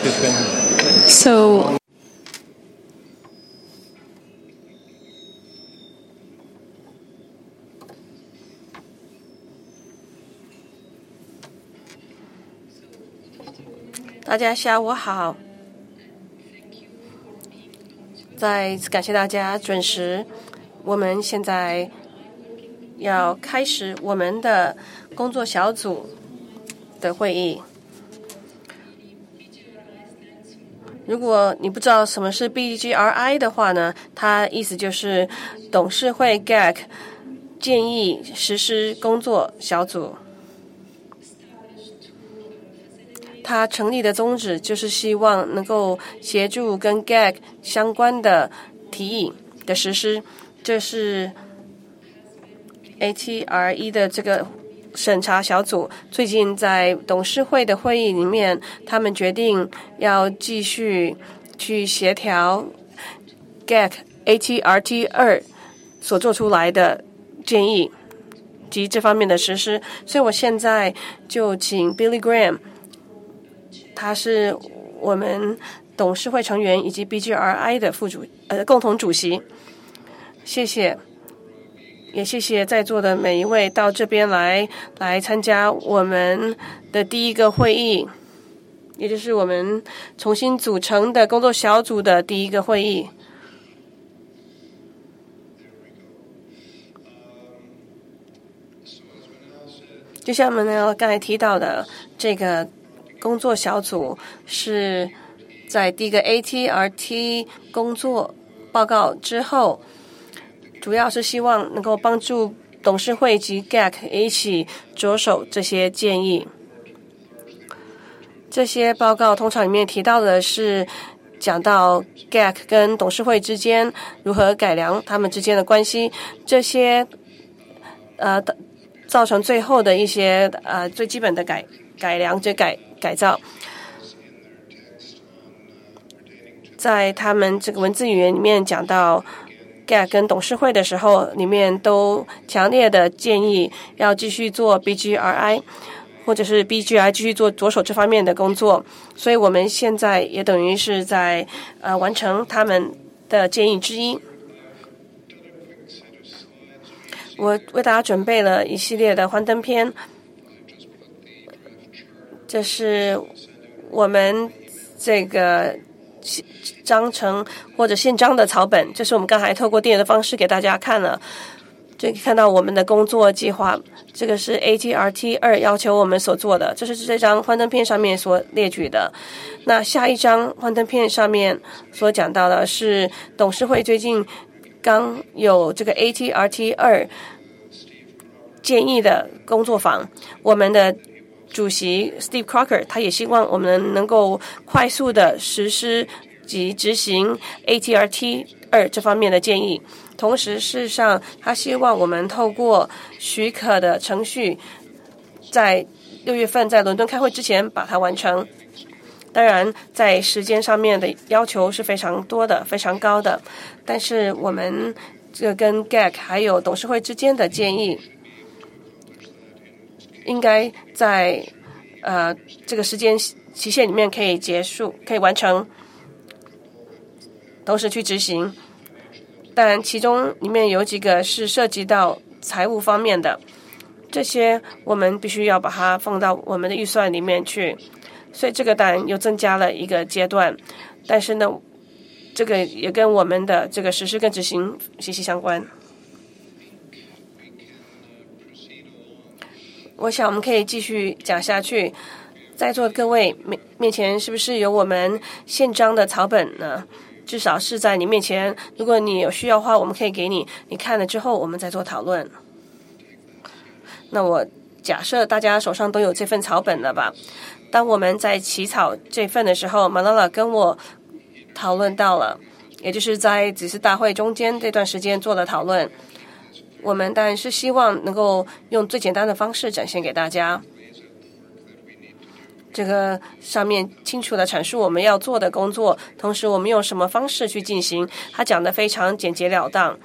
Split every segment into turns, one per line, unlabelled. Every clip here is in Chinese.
So
大家下午好，再一次感谢大家准时。我们现在要开始我们的工作小组的会议。如果你不知道什么是 BGRI 的话呢，它意思就是董事会 GAC 建议实施工作小组。它成立的宗旨就是希望能够协助跟 GAC 相关的提议的实施。这是 ATRE 的这个审查小组最近在董事会的会议里面，他们决定要继续去协调 GAC ATRT2 所做出来的建议及这方面的实施。所以我现在就请 Billy Graham， 他是我们董事会成员以及 BGRI 的共同主席。谢谢，也谢谢在座的每一位到这边来参加我们的第一个会议，也就是我们重新组成的工作小组的第一个会议。就像我们刚才提到的，这个工作小组是在第一个 ATRT 工作报告之后，主要是希望能够帮助董事会及 GAC 一起着手这些建议。这些报告通常里面提到的是讲到 GAC 跟董事会之间如何改良他们之间的关系，这些造成最后的一些最基本的改良改造。在他们这个文字语言里面讲到 GAC 跟董事会的时候，里面都强烈的建议要继续做 BGRI， 或者是 BGI 继续做着手这方面的工作。所以我们现在也等于是在完成他们的建议之一。我为大家准备了一系列的幻灯片，这是我们这个章程或者宪章的草本，这是我们刚才透过电影的方式给大家看了。这可以看到我们的工作计划，这个是 ATRT2 要求我们所做的，这是这张幻灯片上面所列举的。那下一张幻灯片上面所讲到的是董事会最近刚有这个 ATRT2 建议的工作坊，我们的主席 Steve Crocker 他也希望我们能够快速的实施及执行 ATRT2 这方面的建议。同时事实上他希望我们透过许可的程序，在6月份在伦敦开会之前把它完成。当然在时间上面的要求是非常多的，非常高的，但是我们这个跟 GAC 还有董事会之间的建议应该在这个时间期限里面可以结束，可以完成，同时去执行。但其中里面有几个是涉及到财务方面的，这些我们必须要把它放到我们的预算里面去，所以这个当然又增加了一个阶段。但是呢，这个也跟我们的这个实施跟执行息息相关。我想我们可以继续讲下去。在座的各位面前是不是有我们宪章的草本呢？至少是在你面前，如果你有需要的话，我们可以给你，你看了之后我们再做讨论。那我假设大家手上都有这份草本了吧？当我们在起草这份的时候，马拉拉跟我讨论到了，也就是在几次大会中间这段时间做了讨论。我们当然是希望能够用最简单的方式展现给大家。这个上面清楚的阐述我们要做的工作，同时我们用什么方式去进行，他讲得非常简洁了当。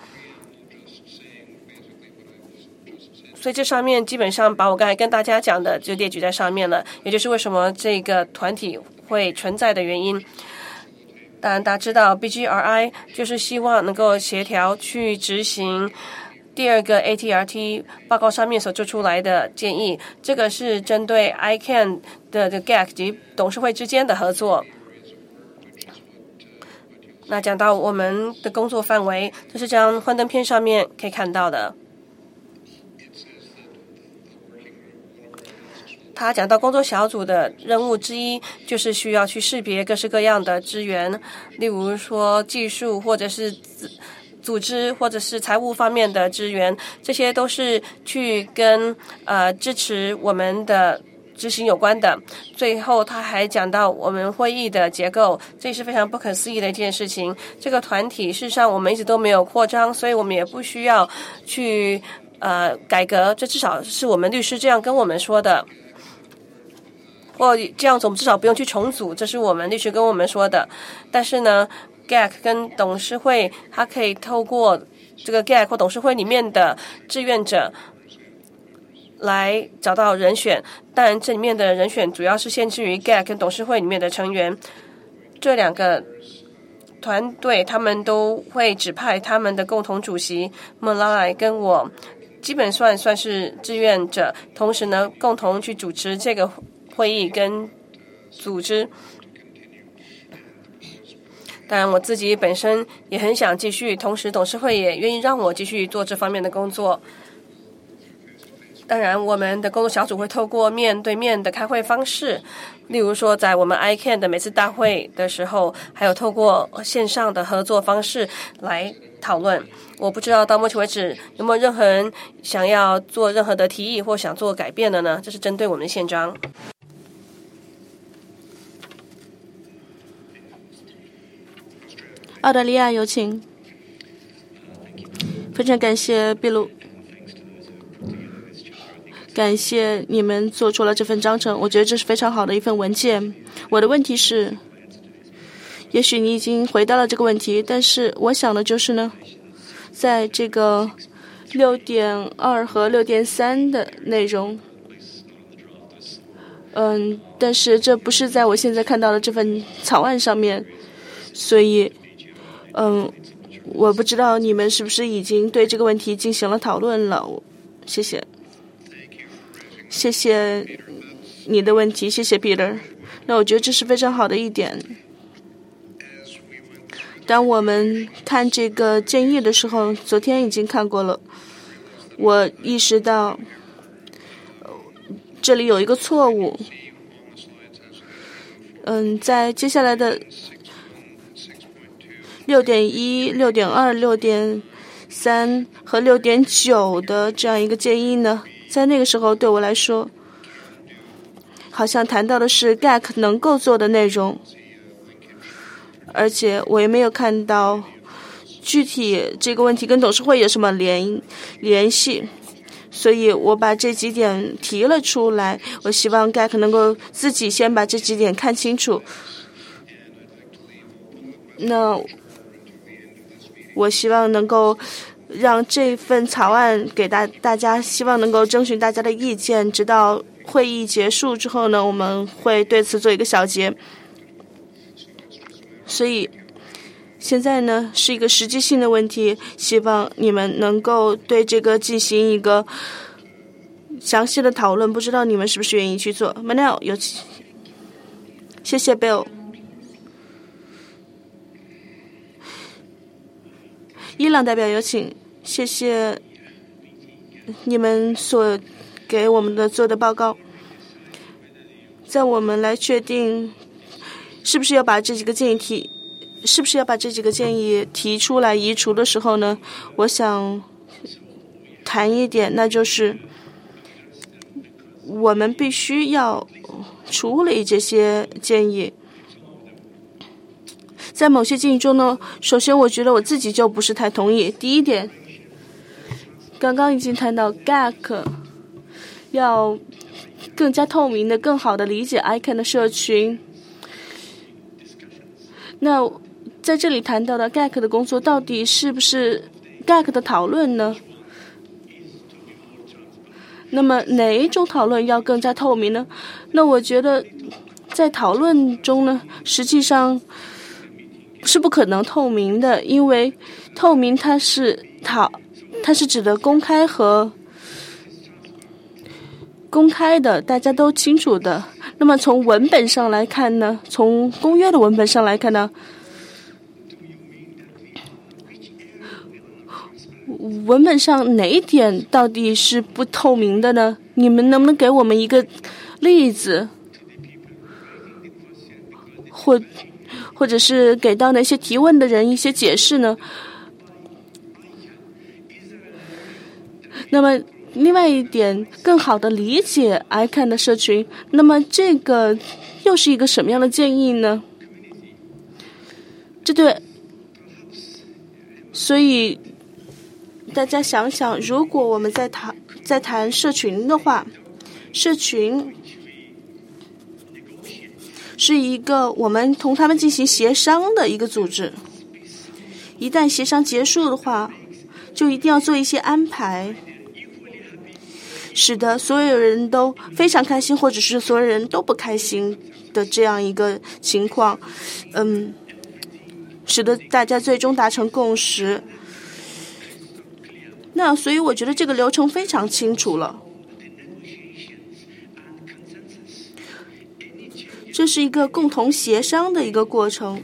所以这上面基本上把我刚才跟大家讲的就列举在上面了，也就是为什么这个团体会存在的原因。当然大家知道 BGRI 就是希望能够协调去执行第二个 ATRT 报告上面所做出来的建议，这个是针对 ICANN 的 GAC 及董事会之间的合作。那讲到我们的工作范围，这是这张幻灯片上面可以看到的。他讲到工作小组的任务之一，就是需要去识别各式各样的资源，例如说技术或者是组织或者是财务方面的资源，这些都是去跟支持我们的执行有关的。最后他还讲到我们会议的结构，这是非常不可思议的一件事情。这个团体事实上我们一直都没有扩张，所以我们也不需要去改革，这至少是我们律师这样跟我们说的。或这样子我们至少不用去重组，这是我们律师跟我们说的。但是呢 GAC 跟董事会，它可以透过这个 GAC 或董事会里面的志愿者来找到人选，当然这里面的人选主要是限制于 GAC 跟董事会里面的成员。这两个团队他们都会指派他们的共同主席莫拉莱跟我，基本算是志愿者，同时呢共同去主持这个会议跟组织。当然我自己本身也很想继续，同时董事会也愿意让我继续做这方面的工作。当然我们的工作小组会透过面对面的开会方式，例如说在我们 ICANN 的每次大会的时候，还有透过线上的合作方式来讨论。我不知道到目前为止有没有任何人想要做任何的提议或想做改变的呢？这是针对我们的宪章。
澳大利亚有请。非常感谢秘鲁，感谢你们做出了这份章程，我觉得这是非常好的一份文件。我的问题是，也许你已经回答了这个问题，但是我想的就是呢，在这个 6.2 和 6.3 的内容，但是这不是在我现在看到的这份草案上面，所以我不知道你们是不是已经对这个问题进行了讨论了。谢谢。谢谢你的问题，谢谢 Peter。 那我觉得这是非常好的一点。当我们看这个建议的时候，昨天已经看过了，我意识到这里有一个错误。在接下来的6.1、6.2、6.3和6.9的这样一个建议呢，在那个时候对我来说，好像谈到的是 GAC 能够做的内容，而且我也没有看到具体这个问题跟董事会有什么联系，所以我把这几点提了出来。我希望 GAC 能够自己先把这几点看清楚。那我希望能够让这份草案给大家，希望能够征询大家的意见，直到会议结束之后呢，我们会对此做一个小结。所以现在呢是一个实际性的问题，希望你们能够对这个进行一个详细的讨论，不知道你们是不是愿意去做。 Manel 有请。谢谢 Bill。 伊朗代表有请。谢谢你们所给我们的做的报告。在我们来确定是不是要把这几个建议提出来移除的时候呢，我想谈一点，那就是我们必须要处理这些建议。在某些建议中呢，首先我觉得我自己就不是太同意。第一点，刚刚已经谈到 GAC 要更加透明的、更好的理解 ICANN 的社群。那在这里谈到的 GAC 的工作到底是不是 GAC 的讨论呢？那么哪一种讨论要更加透明呢？那我觉得在讨论中呢，实际上是不可能透明的，因为透明它是指的公开和公开的，大家都清楚的。那么从文本上来看呢，从公约的文本上来看呢，文本上哪一点到底是不透明的呢？你们能不能给我们一个例子，或者是给到那些提问的人一些解释呢？那么另外一点，更好的理解 ICANN 的社群，那么这个又是一个什么样的建议呢？所以大家想想，如果我们在谈社群的话，社群是一个我们同他们进行协商的一个组织，一旦协商结束的话，就一定要做一些安排，使得所有人都非常开心，或者是所有人都不开心的这样一个情况，使得大家最终达成共识。那所以我觉得这个流程非常清楚了，这是一个共同协商的一个过程。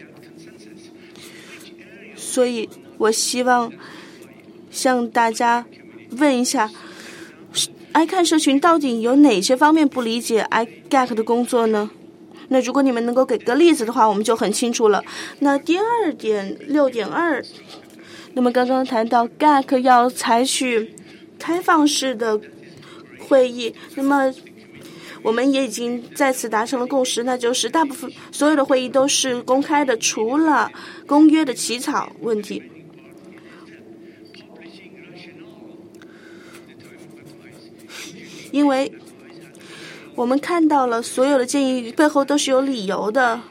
所以我希望向大家问一下，ICANN 社群到底有哪些方面不理解 IGAC 的工作呢？那如果你们能够给个例子的话，我们就很清楚了。那第二点 6.2， 那么刚刚谈到 GAC 要采取开放式的会议，那么我们也已经在此达成了共识，那就是大部分所有的会议都是公开的，除了公约的起草问题。因为我们看到了所有的建议背后都是有理由的，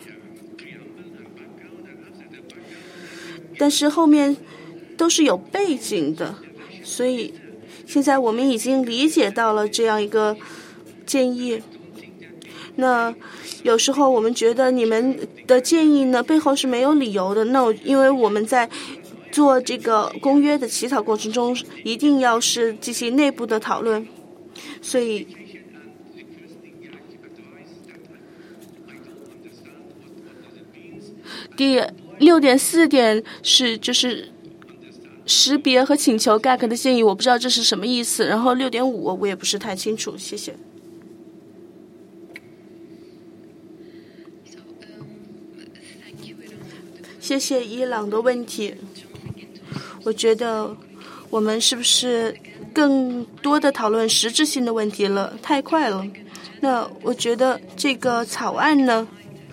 但是后面都是有背景的，所以现在我们已经理解到了这样一个建议。那有时候我们觉得你们的建议呢背后是没有理由的，那因为我们在做这个公约的起草过程中一定要是进行内部的讨论，所以第 6.4 点是就是识别和请求 GAC 的建议，我不知道这是什么意思。然后 6.5 我也不是太清楚，谢谢。谢谢伊朗的问题。我觉得我们是不是更多的讨论实质性的问题了？太快了。那我觉得这个草案呢，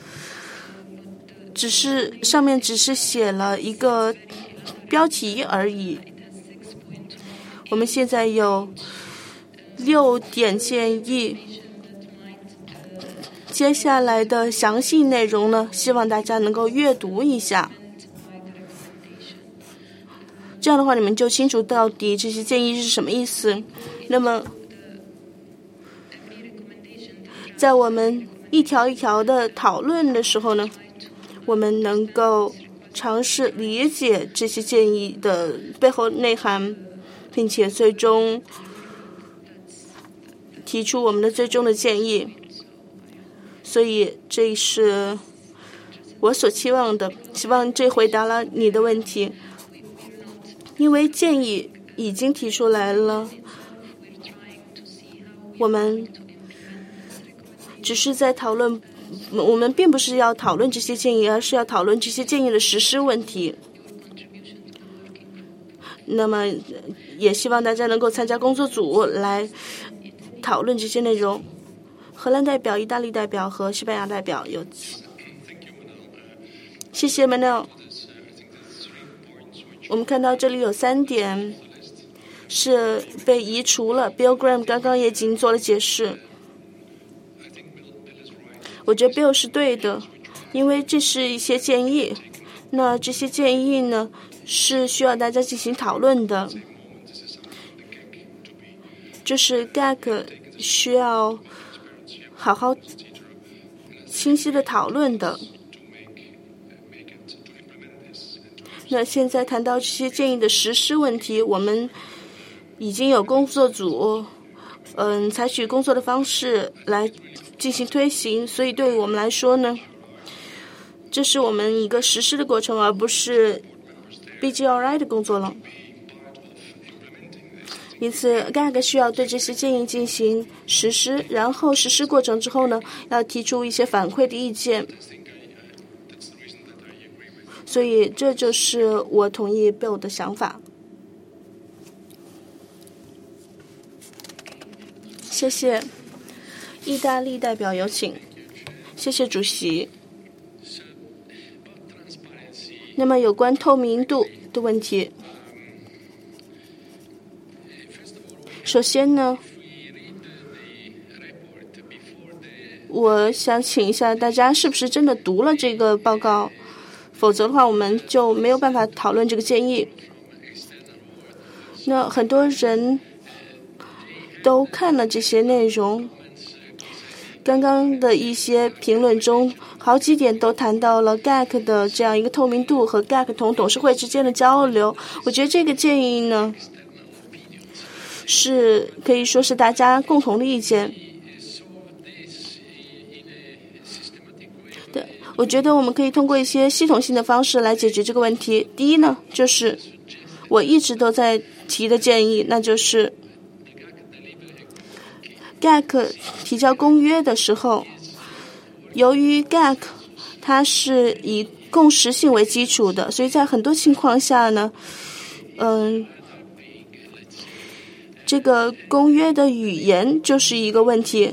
上面只是写了一个标题而已。我们现在有6点建议，接下来的详细内容呢，希望大家能够阅读一下。这样的话，你们就清楚到底这些建议是什么意思。那么，在我们一条一条的讨论的时候呢，我们能够尝试理解这些建议的背后内涵，并且最终提出我们的最终的建议。所以这是我所期望的，希望这回答了你的问题。因为建议已经提出来了，我们只是在讨论，我们并不是要讨论这些建议，而是要讨论这些建议的实施问题。那么也希望大家能够参加工作组来讨论这些内容。荷兰代表、意大利代表和西班牙代表有。谢谢 Manel。我们看到这里有3点是被移除了 ，Bill Graham 刚刚也已经做了解释。我觉得 Bill 是对的，因为这是一些建议，那这些建议呢是需要大家进行讨论的，就是 GAC 需要好好清晰的讨论的。那现在谈到这些建议的实施问题，我们已经有工作组，采取工作的方式来进行推行，所以对于我们来说呢，这是我们一个实施的过程，而不是 BGRI 的工作了。因此 GAG 需要对这些建议进行实施，然后实施过程之后呢，要提出一些反馈的意见。所以这就是我同意 Bill 的想法。谢谢。意大利代表有请。谢谢主席。那么有关透明度的问题，首先呢，我想请一下大家是不是真的读了这个报告，否则的话我们就没有办法讨论这个建议。那很多人都看了这些内容，刚刚的一些评论中好几点都谈到了 GAC 的这样一个透明度和 GAC 同董事会之间的交流。我觉得这个建议呢是可以说是大家共同的意见。对，我觉得我们可以通过一些系统性的方式来解决这个问题。第一呢，就是我一直都在提的建议，那就是GAC 提交公约的时候，由于 GAC 它是以共识性为基础的，所以在很多情况下呢，这个公约的语言就是一个问题。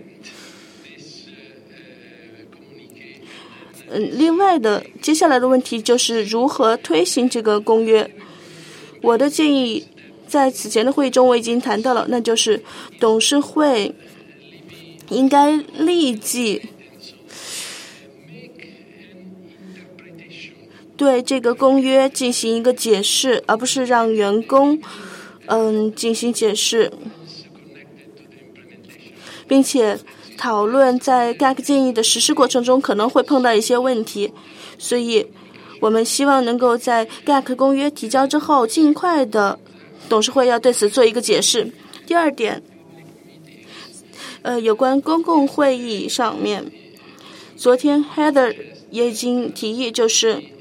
另外的接下来的问题就是如何推行这个公约。我的建议在此前的会议中我已经谈到了，那就是董事会应该立即对这个公约进行一个解释，而不是让员工进行解释，并且讨论在 GAC 建议的实施过程中可能会碰到一些问题，所以我们希望能够在 GAC 公约提交之后尽快的董事会要对此做一个解释。第二点，有关公共会议上面，昨天 Heather 也已经提议，就是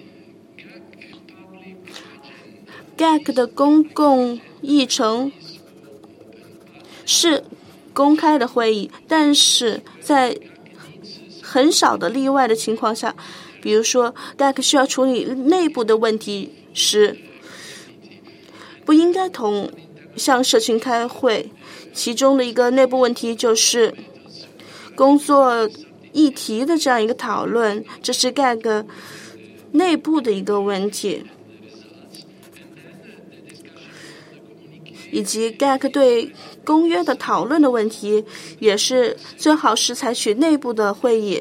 GAC 的公共议程是公开的会议，但是在很少的例外的情况下，比如说 GAC 需要处理内部的问题时，不应该向社群开会。其中的一个内部问题就是工作议题的这样一个讨论，这是 GAC 内部的一个问题，以及 GAC 对公约的讨论的问题，也是最好是采取内部的会议，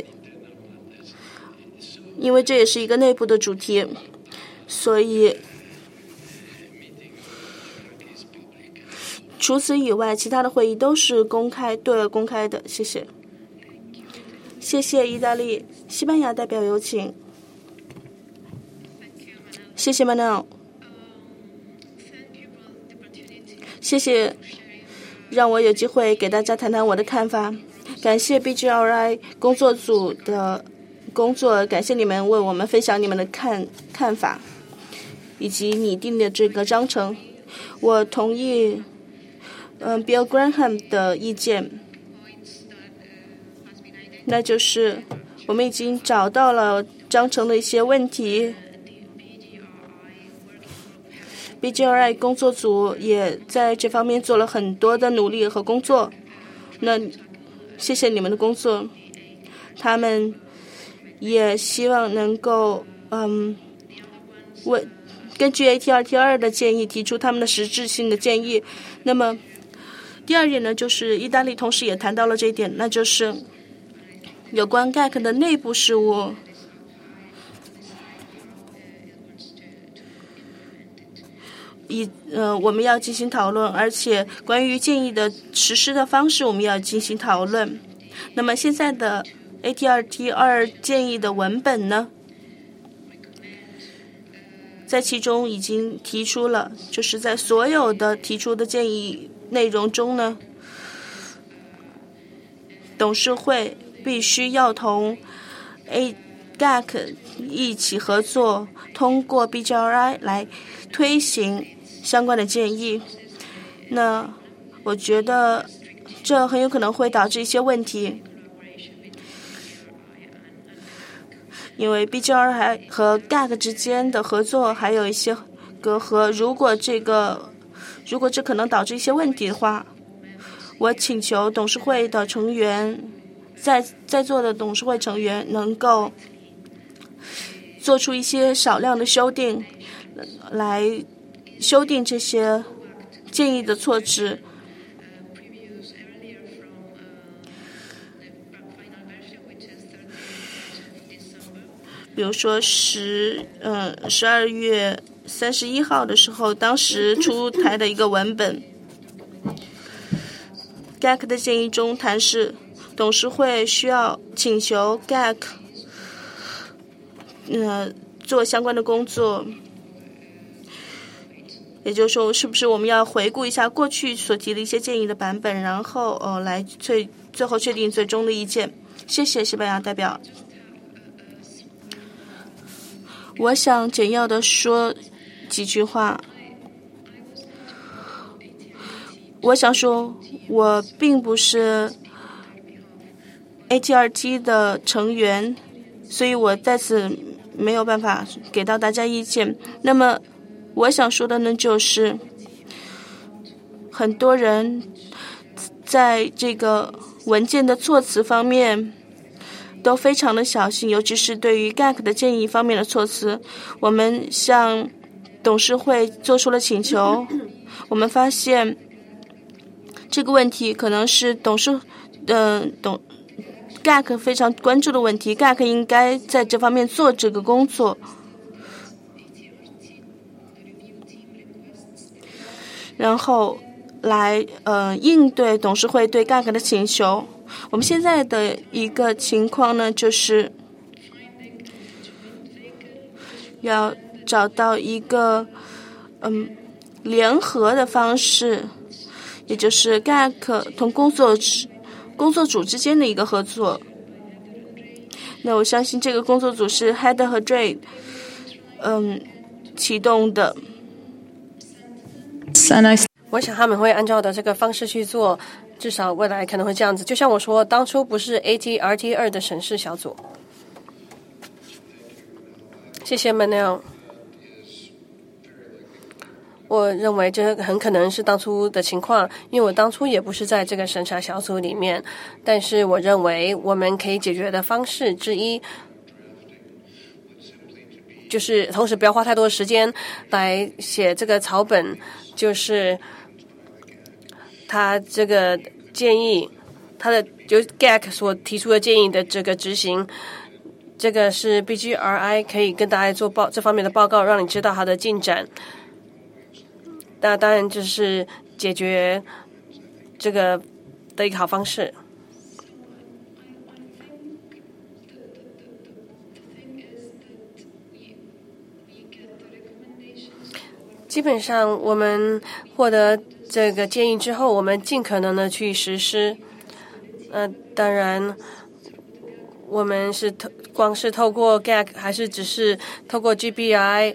因为这也是一个内部的主题，所以除此以外，其他的会议都是对外公开的。谢谢。谢谢意大利。西班牙代表有请。谢谢 Manuel。谢谢让我有机会给大家谈谈我的看法。感谢 BGRI 工作组的工作，感谢你们为我们分享你们的看法以及拟定的这个章程。我同意Bill Graham 的意见，那就是我们已经找到了章程的一些问题。BGRI 工作组也在这方面做了很多的努力和工作，那谢谢你们的工作。他们也希望能够根据 AT2T2 的建议提出他们的实质性的建议。那么第二点呢，就是意大利同时也谈到了这一点，那就是有关 GAC 的内部事务。我们要进行讨论，而且关于建议的实施的方式我们要进行讨论。那么现在的 AT2T2 建议的文本呢，在其中已经提出了，就是在所有的提出的建议内容中呢，董事会必须要同 GAC 一起合作，通过 BGRI 来推行相关的建议。那我觉得这很有可能会导致一些问题，因为 BGRI 和 GAC 之间的合作还有一些隔阂。如果这可能导致一些问题的话，我请求董事会的成员，在座的董事会成员能够做出一些少量的修订，来修订这些建议的措辞。比如说12月31号的时候，当时出台的一个文本 ，GAC 的建议中谈是董事会需要请求 GAC 做相关的工作。也就是说，是不是我们要回顾一下过去所提的一些建议的版本，然后来最后确定最终的意见。谢谢西班牙代表。我想简要的说几句话。我想说，我并不是 AT2T 的成员，所以我在此没有办法给到大家意见。那么我想说的呢，就是很多人在这个文件的措辞方面都非常的小心，尤其是对于 GAC 的建议方面的措辞。我们向董事会做出了请求，我们发现这个问题可能是GAC 非常关注的问题， GAC 应该在这方面做这个工作，然后来应对董事会对 GAC 的请求。我们现在的一个情况呢，就是要找到一个联合的方式，也就是 GAC 同工作组之间的一个合作。那我相信这个工作组是 Head 和 Dre 启动的。
我想他们会按照的这个方式去做，至少未来可能会这样子。就像我说，当初不是 AT2T2 的审视小组。谢谢 Manel。我认为这很可能是当初的情况，因为我当初也不是在这个审查小组里面。但是我认为我们可以解决的方式之一，就是同时不要花太多时间来写这个草本，就是他这个建议，他的就 GAC 所提出的建议的这个执行，这个是 BGRI 可以跟大家做这方面的报告，让你知道它的进展。那当然就是解决这个的一个好方式。基本上我们获得这个建议之后，我们尽可能的去实施。当然我们是光是透过 GAC 还是只是透过 GBI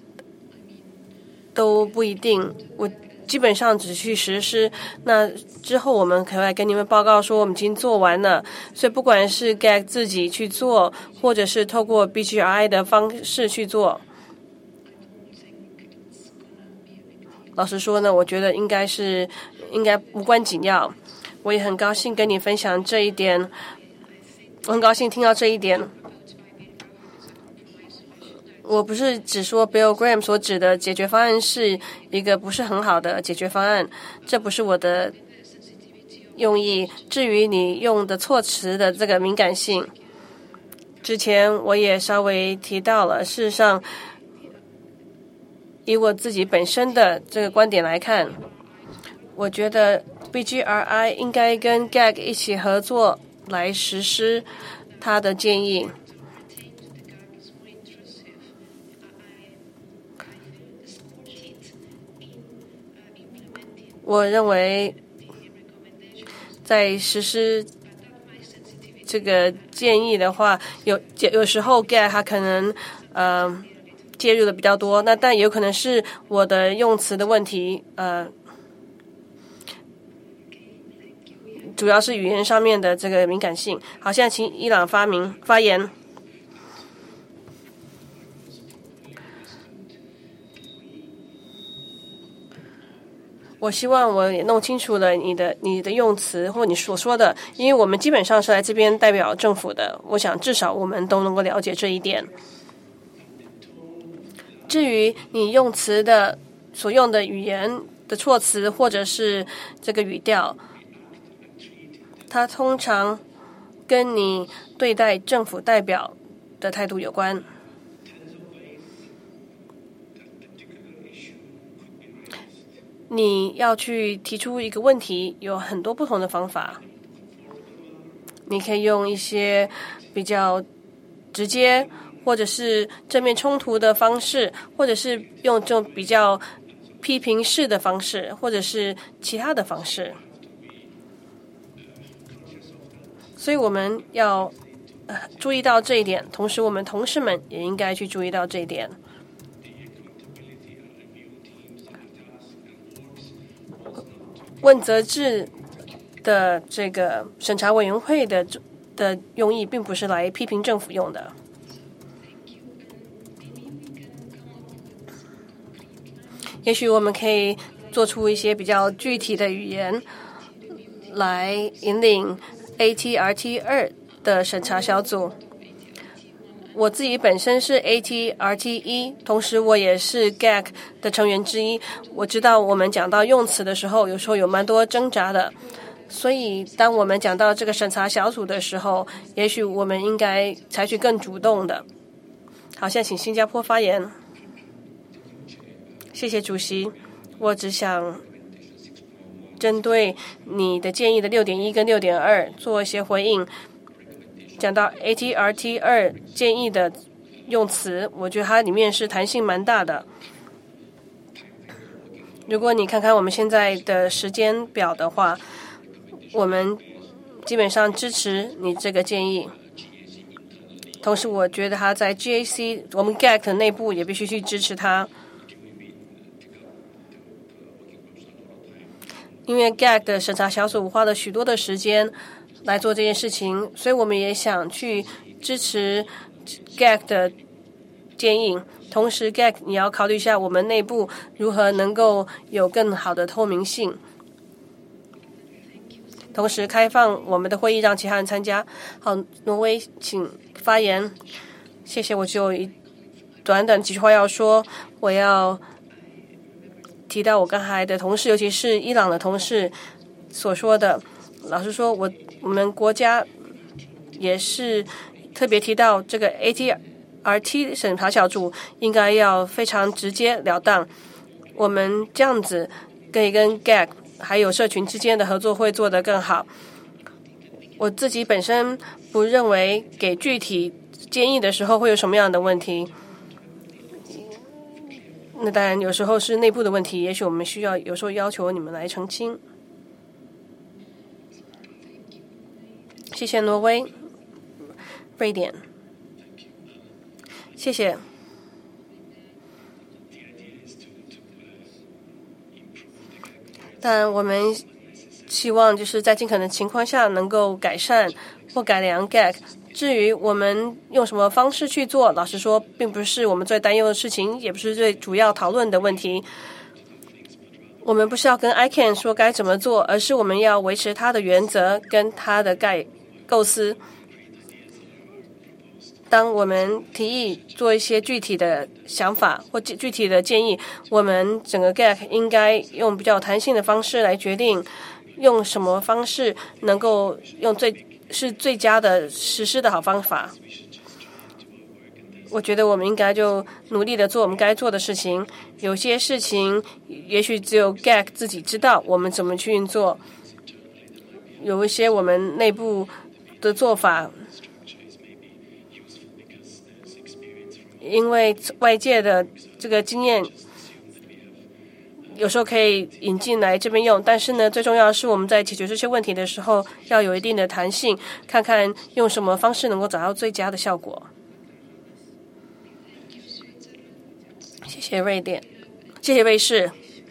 都不一定，我基本上只去实施。那之后我们可能来跟你们报告说我们已经做完了。所以不管是 GAC 自己去做，或者是透过 BGRI 的方式去做，老实说呢，我觉得应该无关紧要。我也很高兴跟你分享这一点，我很高兴听到这一点。我不是只说 Bill Graham 所指的解决方案是一个不是很好的解决方案，这不是我的用意。至于你用的措辞的这个敏感性，之前我也稍微提到了。事实上，以我自己本身的这个观点来看，我觉得 BGRI 应该跟 GAC 一起合作来实施他的建议。我认为在实施这个建议的话，有时候 GAG 他可能介入的比较多，但也有可能是我的用词的问题，主要是语言上面的这个敏感性。好，现在请伊朗发言。我希望我也弄清楚了你的用词或你所说的，因为我们基本上是来这边代表政府的，我想至少我们都能够了解这一点。至于你用词的所用的语言的措辞或者是这个语调，它通常跟你对待政府代表的态度有关。你要去提出一个问题，有很多不同的方法。你可以用一些比较直接或者是正面冲突的方式，或者是用这种比较批评式的方式，或者是其他的方式。所以我们要注意到这一点，同时我们同事们也应该去注意到这一点。问责制的这个审查委员会的用意，并不是来批评政府用的。也许我们可以做出一些比较具体的语言，来引领 ATRT2 的审查小组。我自己本身是 ATRT1，同时我也是 GAG 的成员之一。我知道我们讲到用词的时候，有时候有蛮多挣扎的。所以当我们讲到这个审查小组的时候，也许我们应该采取更主动的。好，现在请新加坡发言。谢谢主席，我只想针对你的建议的 6.1 跟 6.2 做一些回应。讲到 ATRT2 建议的用词，我觉得它里面是弹性蛮大的。如果你看看我们现在的时间表的话，我们基本上支持你这个建议。同时我觉得它在 GAC 我们 GAC 的内部也必须去支持它，因为 GAC 的审查小组花了许多的时间来做这件事情，所以我们也想去支持 GAC 的建议。同时 GAC 你要考虑一下我们内部如何能够有更好的透明性，同时开放我们的会议让其他人参加。好，挪威请发言。谢谢，我只有短短几句话要说。我要提到我刚才的同事，尤其是伊朗的同事所说的。老实说，我们国家也是特别提到这个 ATRT 审查小组应该要非常直截了当。我们这样子可以跟 GAG 还有社群之间的合作会做得更好。我自己本身不认为给具体建议的时候会有什么样的问题。那当然有时候是内部的问题，也许我们需要有时候要求你们来澄清。谢谢挪威，瑞典，谢谢。但我们希望就是在尽可能情况下能够改善或改良 GAG。至于我们用什么方式去做，老实说并不是我们最担忧的事情，也不是最主要讨论的问题。我们不是要跟 ICANN 说该怎么做，而是我们要维持它的原则跟它的构思。当我们提议做一些具体的想法或具体的建议，我们整个 GAG 应该用比较弹性的方式来决定用什么方式能够用最佳的实施的好方法。我觉得我们应该就努力的做我们该做的事情。有些事情也许只有 GAG 自己知道我们怎么去运作，有一些我们内部的做法因为外界的这个经验有时候可以引进来这边用，但是呢，最重要的是我们在解决这些问题的时候要有一定的弹性，看看用什么方式能够找到最佳的效果。谢谢瑞典，谢谢瑞士。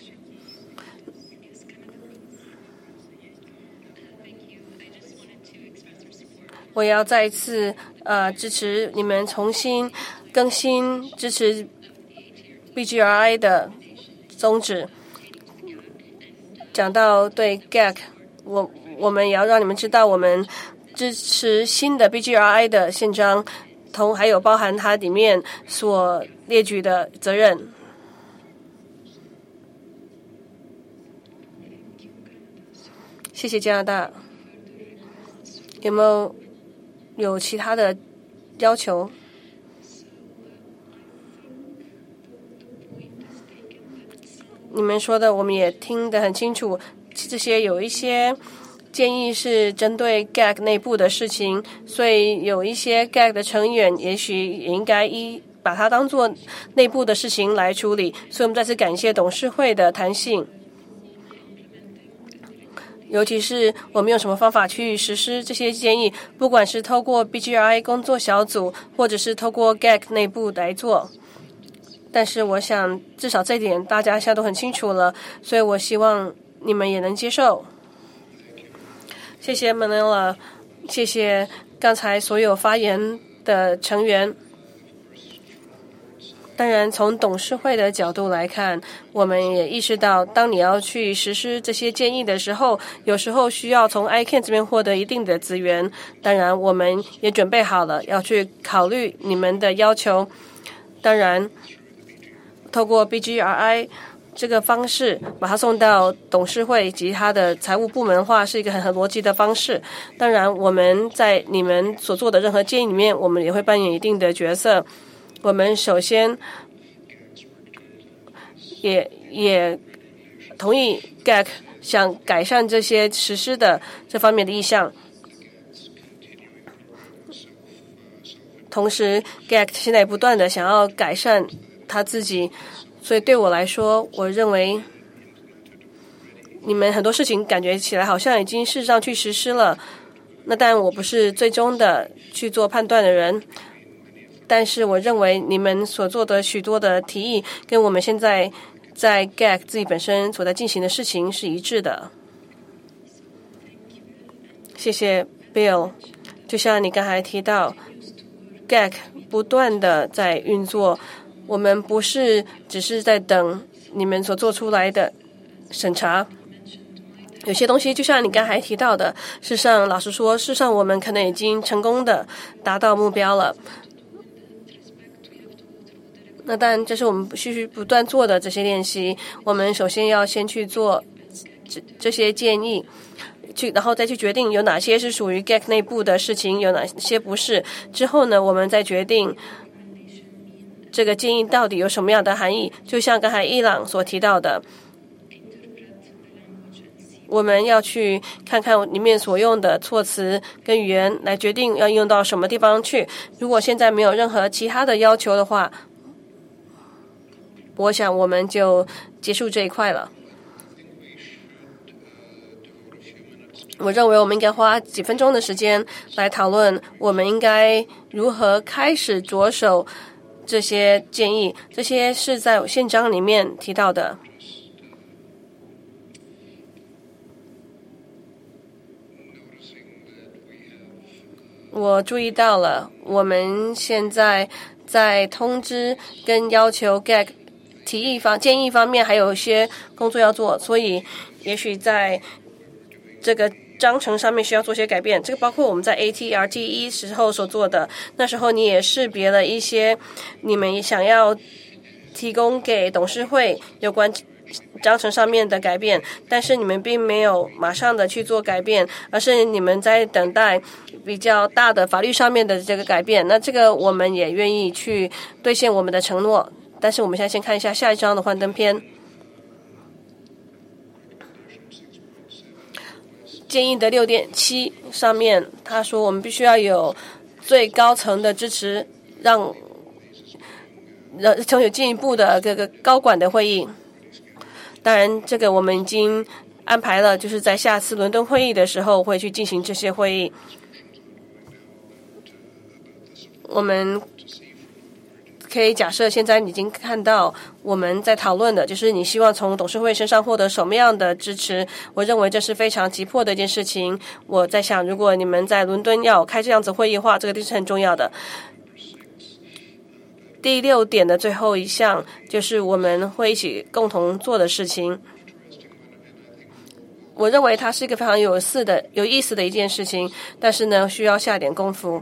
我也要再一次支持你们重新更新支持 BGRI 的宗旨。讲到对 GAC， 我们也要让你们知道，我们支持新的 BGRI 的宪章，还有包含它里面所列举的责任。谢谢加拿大。有其他的要求？你们说的我们也听得很清楚，这些有一些建议是针对 GAC 内部的事情，所以有一些 GAC 的成员也许也应该把它当作内部的事情来处理，所以我们再次感谢董事会的弹性，尤其是我们用什么方法去实施这些建议，不管是透过 BGRI 工作小组，或者是透过 GAC 内部来做。但是我想至少这一点大家现在都很清楚了，所以我希望你们也能接受。谢谢 Manila， 谢谢刚才所有发言的成员。当然从董事会的角度来看，我们也意识到当你要去实施这些建议的时候，有时候需要从 ICANN 这边获得一定的资源。当然我们也准备好了要去考虑你们的要求。当然透过 BGRI 这个方式把它送到董事会及它的财务部门的话，是一个很合逻辑的方式。当然我们在你们所做的任何建议里面，我们也会扮演一定的角色。我们首先也同意 GAC 想改善这些实施的这方面的意向。同时 GAC 现在也不断的想要改善他自己，所以对我来说，我认为你们很多事情感觉起来好像已经事实上去实施了，那当然我不是最终的去做判断的人，但是我认为你们所做的许多的提议跟我们现在在 GAC 自己本身所在进行的事情是一致的。谢谢 Bill， 就像你刚才提到 GAC 不断的在运作，我们不是只是在等你们所做出来的审查，有些东西就像你刚才提到的，事实上老实说，事实上我们可能已经成功的达到目标了。那当然这是我们必须不断做的这些练习，我们首先要先去做这些建议，然后再去决定有哪些是属于 GAC 内部的事情，有哪些不是。之后呢，我们再决定这个建议到底有什么样的含义。就像刚才伊朗所提到的，我们要去看看里面所用的措辞跟语言，来决定要用到什么地方去。如果现在没有任何其他的要求的话，我想我们就结束这一块了。我认为我们应该花几分钟的时间来讨论我们应该如何开始着手这些建议，这些是在宪章里面提到的。我注意到了，我们现在在通知跟要求 GAC 建议方面还有一些工作要做，所以也许在这个章程上面需要做些改变。这个包括我们在 ATRTE 时候所做的，那时候你也识别了一些你们想要提供给董事会有关章程上面的改变，但是你们并没有马上的去做改变，而是你们在等待比较大的法律上面的这个改变。那这个我们也愿意去兑现我们的承诺。但是我们现在先看一下下一章的幻灯片。建议的 6.7 上面他说我们必须要有最高层的支持，让曾有进一步的这个高管的会议。当然，这个我们已经安排了，就是在下次伦敦会议的时候会去进行这些会议。我们可以假设现在已经看到我们在讨论的，就是你希望从董事会身上获得什么样的支持。我认为这是非常急迫的一件事情。我在想，如果你们在伦敦要开这样子会议的话，这个是很重要的。第6点的最后一项就是我们会一起共同做的事情。我认为它是一个非常有意思的一件事情，但是呢，需要下点功夫。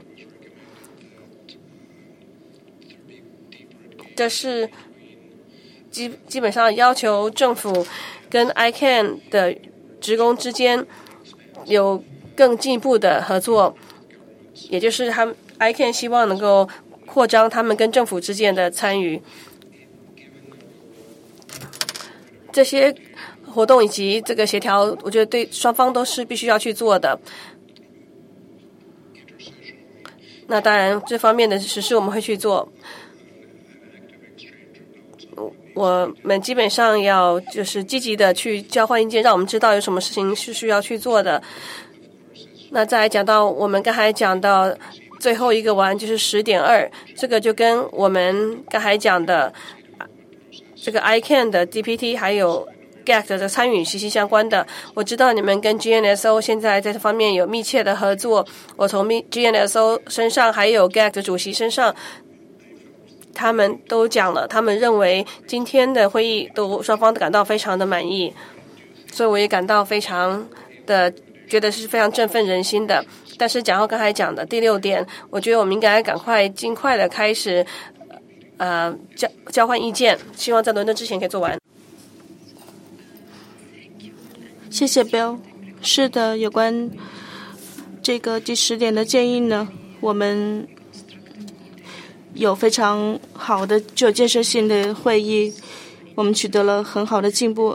这是基本上要求政府跟 ICANN 的职工之间有更进一步的合作，也就是他们 ICANN 希望能够扩张他们跟政府之间的参与。这些活动以及这个协调，我觉得对双方都是必须要去做的。那当然，这方面的实施我们会去做。我们基本上要就是积极的去交换意见，让我们知道有什么事情是需要去做的。那再来讲到我们刚才讲到最后一个完就是10.2，这个就跟我们刚才讲的这个 ICANN 的 DPT 还有 GAC 的参与息息相关的。我知道你们跟 GNSO 现在在这方面有密切的合作，我从 GNSO 身上还有 GAC 的主席身上，他们都讲了，他们认为今天的会议都双方都感到非常的满意，所以我也感到非常的觉得是非常振奋人心的。但是讲到刚才讲的第6点，我觉得我们应该尽快的开始交换意见，希望在伦敦之前可以做完。
谢谢 Bill。 是的，有关这个第10点的建议呢，我们有非常好的具有建设性的会议，我们取得了很好的进步。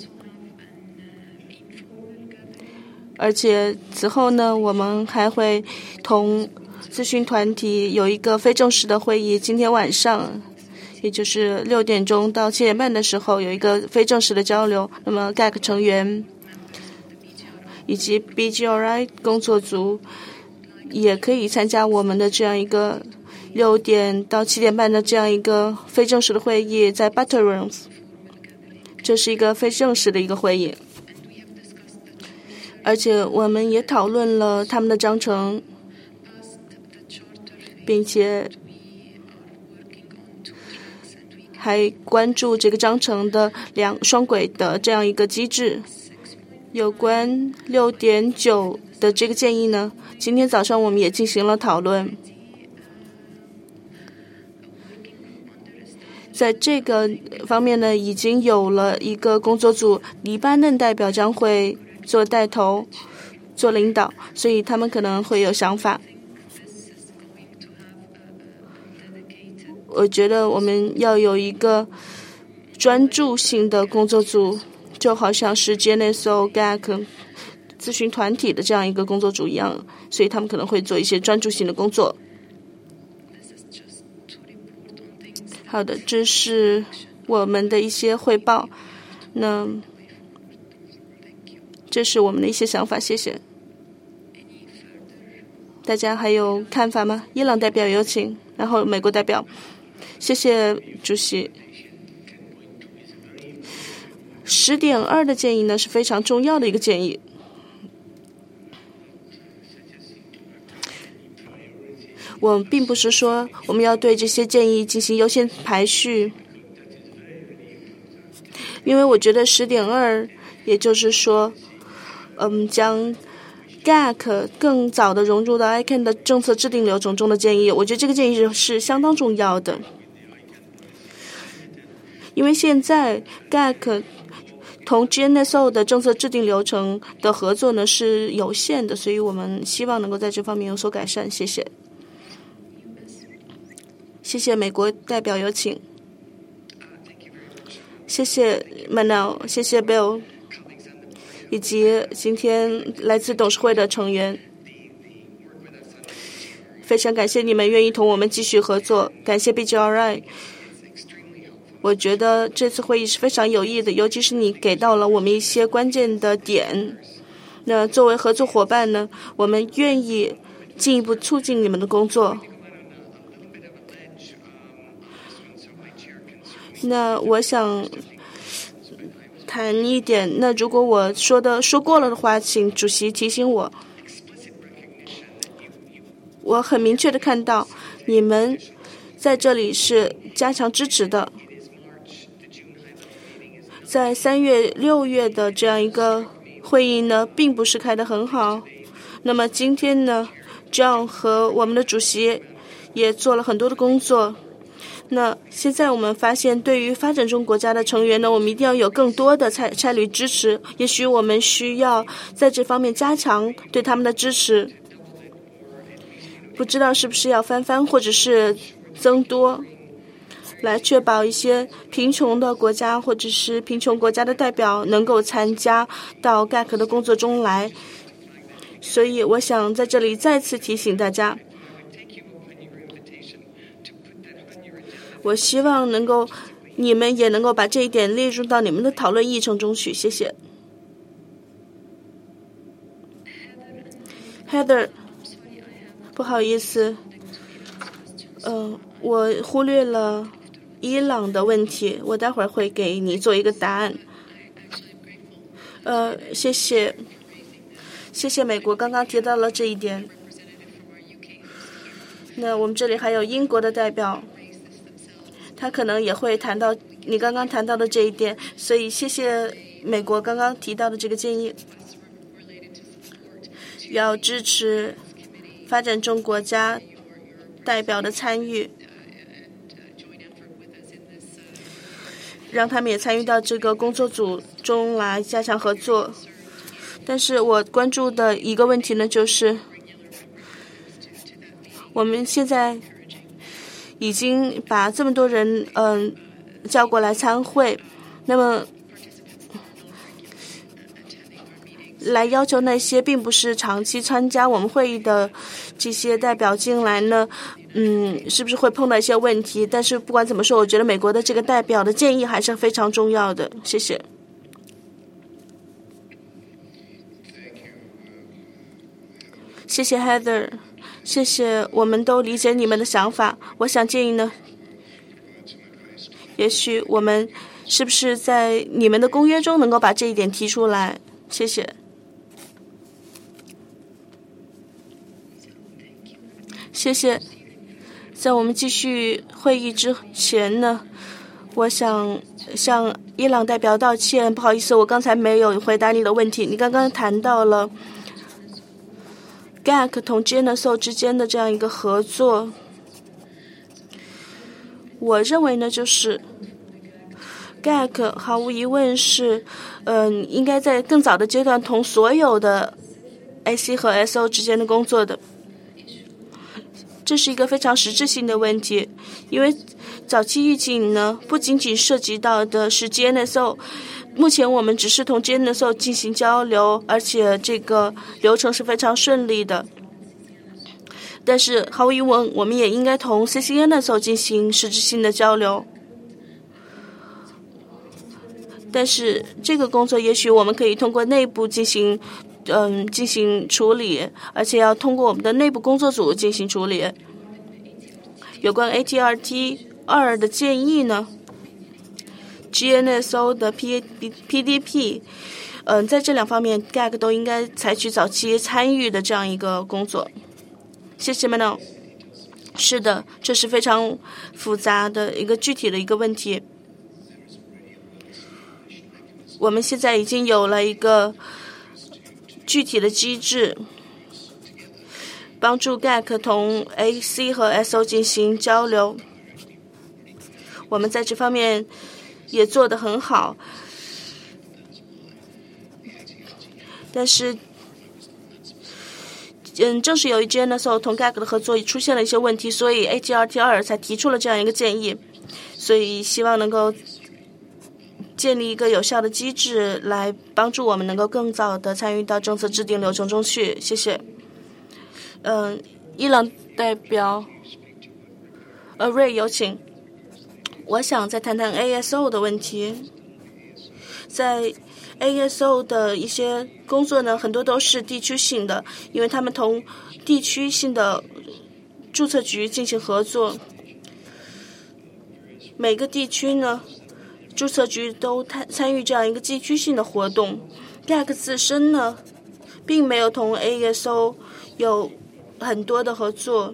而且此后呢，我们还会同咨询团体有一个非正式的会议，今天晚上也就是6点钟到7点半的时候有一个非正式的交流。那么 GAC 成员以及 BGRI 工作组也可以参加我们的这样一个6点到7点半的这样一个非正式的会议，在 Butter Rooms， 这是一个非正式的一个会议。而且我们也讨论了他们的章程，并且还关注这个章程的双轨的这样一个机制。有关 6.9 的这个建议呢，今天早上我们也进行了讨论。在这个方面呢，已经有了一个工作组，黎巴嫩代表将会做带头做领导，所以他们可能会有想法。我觉得我们要有一个专注性的工作组，就好像是 GNSO GAC 咨询团体的这样一个工作组一样，所以他们可能会做一些专注性的工作。好的，这是我们的一些汇报。那这是我们的一些想法，谢谢。大家还有看法吗？伊朗代表有请，然后美国代表。谢谢主席。10.2 的建议呢是非常重要的一个建议。我并不是说我们要对这些建议进行优先排序，因为我觉得 10.2 也就是说将 GAC 更早的融入到 ICANN 的政策制定流程中的建议，我觉得这个建议是相当重要的。因为现在 GAC 同 GNSO 的政策制定流程的合作呢是有限的，所以我们希望能够在这方面有所改善。谢谢。谢谢美国代表有请。谢谢 Manal， 谢谢 Bill， 以及今天来自董事会的成员。非常感谢你们愿意同我们继续合作，感谢 BGRI， 我觉得这次会议是非常有益的，尤其是你给到了我们一些关键的点。那作为合作伙伴呢，我们愿意进一步促进你们的工作。那我想谈一点，那如果我说过了的话，请主席提醒我。我很明确的看到你们在这里是加强支持的。在3月、6月的这样一个会议呢，并不是开得很好。那么今天呢 ，John 和我们的主席也做了很多的工作。那现在我们发现，对于发展中国家的成员呢，我们一定要有更多的差旅支持。也许我们需要在这方面加强对他们的支持。不知道是不是要翻或者是增多，来确保一些贫穷的国家或者是贫穷国家的代表能够参加到 GAC 的工作中来。所以我想在这里再次提醒大家，我希望你们也能够把这一点列入到你们的讨论议程中去。谢谢。Heather， 不好意思，我忽略了伊朗的问题，我待会儿会给你做一个答案。谢谢美国刚刚提到了这一点。那我们这里还有英国的代表，他可能也会谈到你刚刚谈到的这一点，所以谢谢美国刚刚提到的这个建议，要支持发展中国家代表的参与，让他们也参与到这个工作组中来加强合作。但是我关注的一个问题呢，就是我们现在已经把这么多人叫过来参会，那么来要求那些并不是长期参加我们会议的这些代表进来呢，是不是会碰到一些问题？但是不管怎么说，我觉得美国的这个代表的建议还是非常重要的。谢谢。谢谢 Heather， 谢谢，我们都理解你们的想法。我想建议呢，也许我们是不是在你们的公约中能够把这一点提出来？谢谢。谢谢。在我们继续会议之前呢，我想向伊朗代表道歉，不好意思，我刚才没有回答你的问题。你刚刚谈到了 GAC 同 GNSO 之间的这样一个合作，我认为呢，就是 GAC 毫无疑问是应该在更早的阶段同所有的 AC 和 SO 之间的工作的。这是一个非常实质性的问题，因为早期预警呢，不仅仅涉及到的是 GNSO， 目前我们只是同 GNSO 进行交流，而且这个流程是非常顺利的。但是毫无疑问，我们也应该同 CCNSO 进行实质性的交流。但是这个工作也许我们可以通过内部进行处理，而且要通过我们的内部工作组进行处理。有关 ATRT2 的建议呢， GNSO 的 PDP， 在这两方面 GAC 都应该采取早期参与的这样一个工作。谢谢 Manon。 是的，这是非常复杂的一个具体的一个问题。我们现在已经有了一个具体的机制，帮助 GAC 同 AC 和 SO 进行交流。我们在这方面也做得很好，但是正是由于 GNSO 同 GAC 的合作出现了一些问题，所以 ATRT2 才提出了这样一个建议，所以希望能够建立一个有效的机制，来帮助我们能够更早的参与到政策制定流程中去。谢谢。伊朗代表Ray 有请。 我想再谈谈 ASO 的问题。在 ASO 的一些工作呢，很多都是地区性的，因为他们同地区性的注册局进行合作。每个地区呢，注册局都参与这样一个地区性的活动。GAC 自身呢，并没有同 ASO 有很多的合作，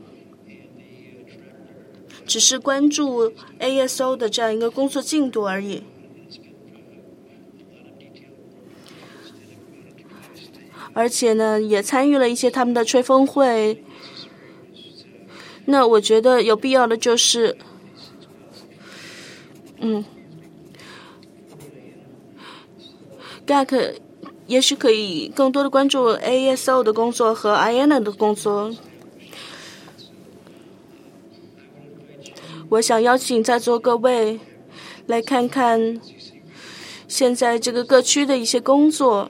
只是关注 ASO 的这样一个工作进度而已。而且呢，也参与了一些他们的吹风会。那我觉得有必要的就是GAC 也许可以更多的关注 ASO 的工作和 IANA 的工作。我想邀请在座各位来看看现在这个各区的一些工作。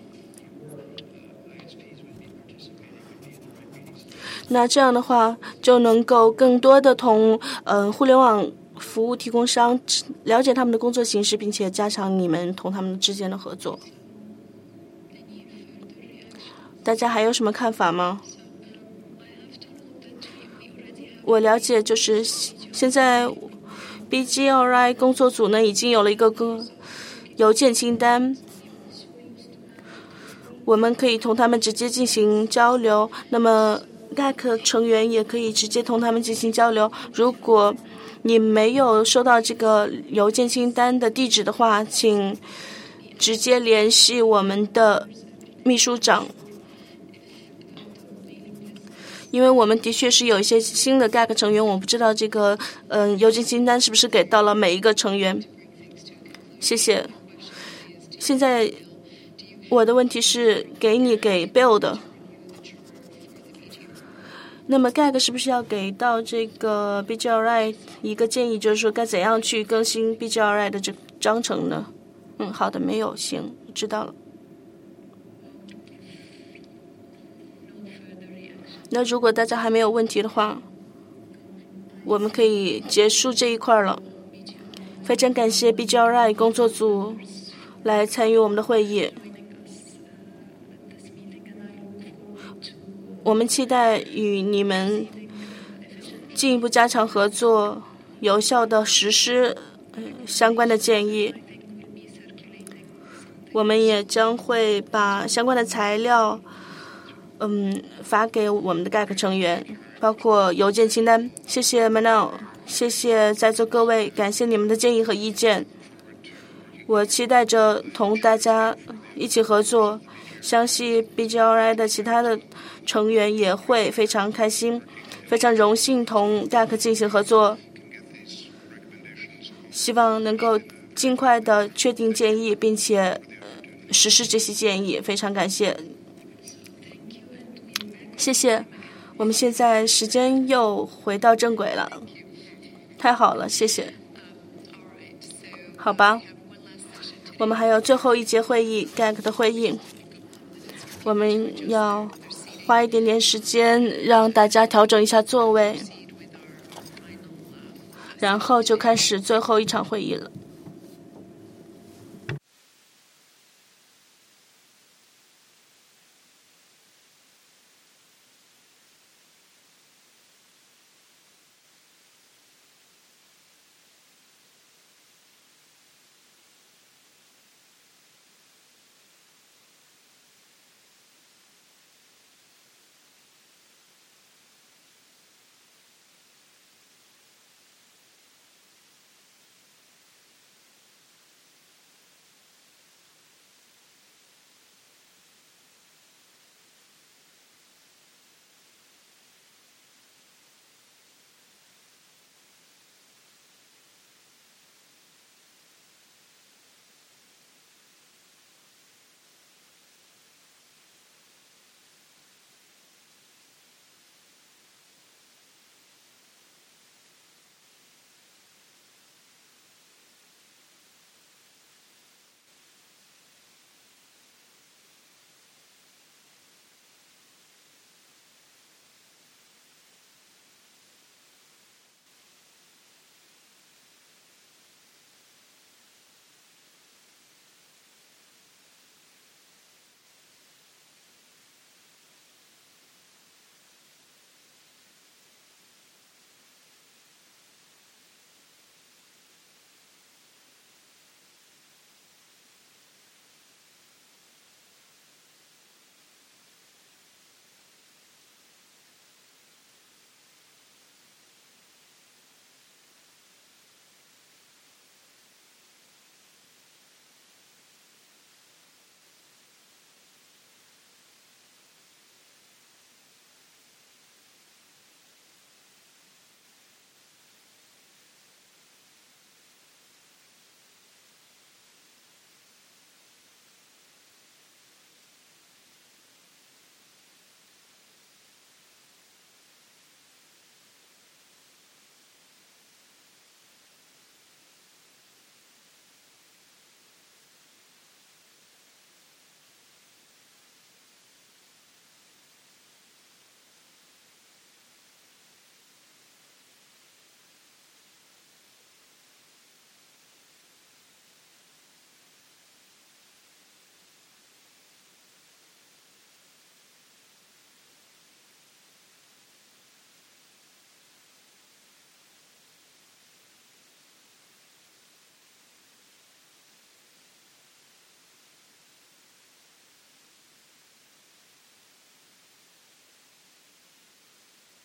那这样的话，就能够更多的同互联网服务提供商了解他们的工作形式，并且加强你们同他们之间的合作。大家还有什么看法吗？我了解，就是现在 BGRI 工作组呢已经有了一个邮件清单，我们可以同他们直接进行交流。那么GAC 成员也可以直接同他们进行交流。如果你没有收到这个邮件清单的地址的话，请直接联系我们的秘书长，因为我们的确是有一些新的 GAC 成员，我不知道这个邮件清单是不是给到了每一个成员。谢谢。现在我的问题是给 Bill 的。那么 GAC 是不是要给到这个 BGRI 一个建议，就是说该怎样去更新 BGRI 的这个章程呢？好的，没有，行，知道了。那如果大家还没有问题的话，我们可以结束这一块了。非常感谢 BGRI 工作组来参与我们的会议。我们期待与你们进一步加强合作，有效的实施相关的建议。我们也将会把相关的材料发给我们的 GAC 成员，包括邮件清单。谢谢 Manal， 谢谢在座各位，感谢你们的建议和意见。我期待着同大家一起合作，相信 BGRI 的其他的成员也会非常开心，非常荣幸同 GAC 进行合作，希望能够尽快的确定建议，并且实施这些建议。非常感谢，谢谢。我们现在时间又回到正轨了，太好了，谢谢。好吧，我们还有最后一节会议 GAC 的会议，我们要花一点点时间让大家调整一下座位，然后就开始最后一场会议了。